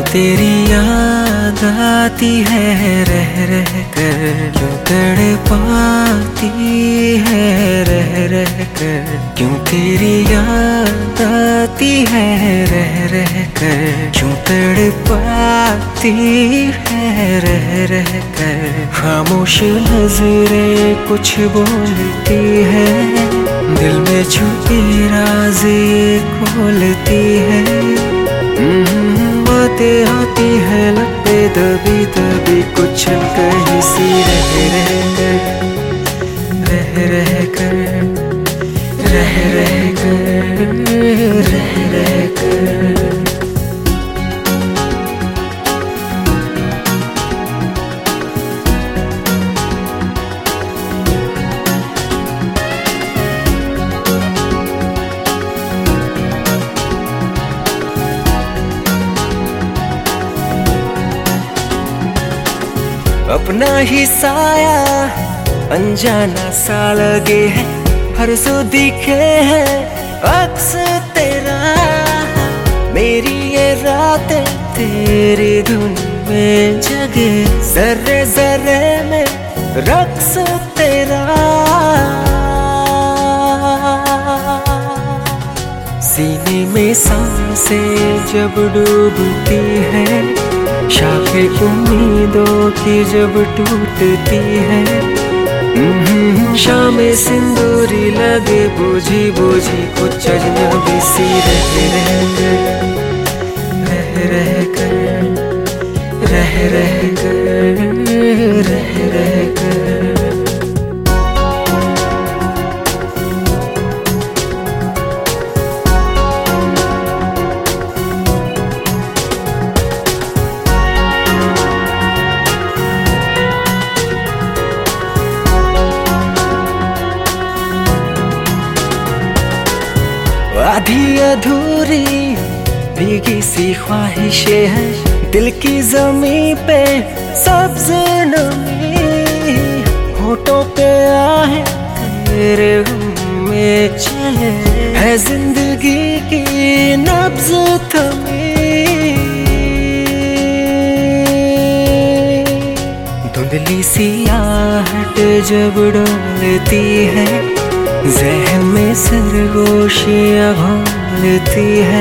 तेरी याद आती है रह रह कर, क्यों तड़पाती है रह रह कर, क्यों तेरी याद आती है रह रह कर, क्यों तड़पाती है रह रह कर। खामोश नजरें कुछ बोलती है, दिल में छुपी राज़ ये खोलती है। बातें आती है लब पे दबी दबी, कुछ कहीं सी रह रह कर, रह रह कर, रह रह कर, रह रह कर। अपना ही साया अनजाना सा लगे है, हर सो दिखे है अक्स तेरा। मेरी ये रातें तेरी धुन में जगे, जर्रे जर्रे में रक्स तेरा। सीने में सांसें जब डूबती है, शाखें उम्मीदों की जब टूटती है। शामें सिंदूरी लगे बूझी बूझी, कुछ अजनबी सी रह रह कर, रह रह कर, रह रह कर, रह रह कर। आधी अधूरी भीगी सी ख्वाहिशें हैं, दिल की ज़मीं पे सब्ज़ नमी। होठों पे आहें तेरे में चले, है जिंदगी की नब्ज़ थमी। धुंधली सी आहट जब डोलती है, ज़हन में सरगोशियाँ घोलती है।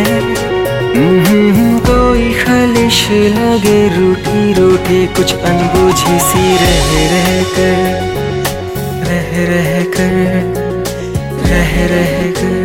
कोई खलिश लगे रूठी रूठी, कुछ अनबूझी सी रह रह कर, रह रह कर, रह रह कर।